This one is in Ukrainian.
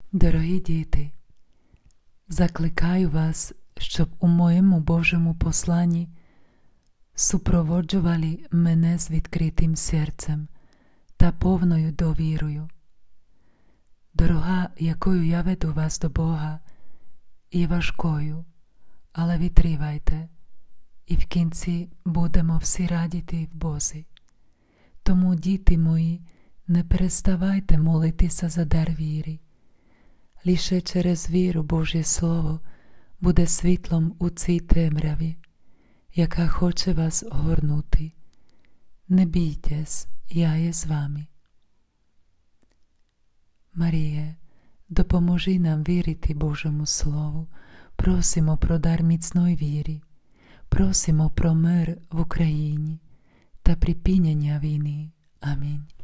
Дорогі діти, закликаю вас, щоб у моєму Божому посланні супроводжували мене з відкритим серцем та повною довірою. Дорога, якою я веду вас до Бога, є важкою, але витривайте, і в кінці будемо всі радіти в Бозі. Тому, діти мої, не переставайте молитися за дар віри. Лише через віру Божє Слово буде світлом у цій темряві, яка хоче вас огорнути. Не бійтесь, я є з вами. Маріє, допоможи нам вірити Божому Слову. Просимо про дар міцної віри. Просимо про мир в Україні та припинення війни. Амінь.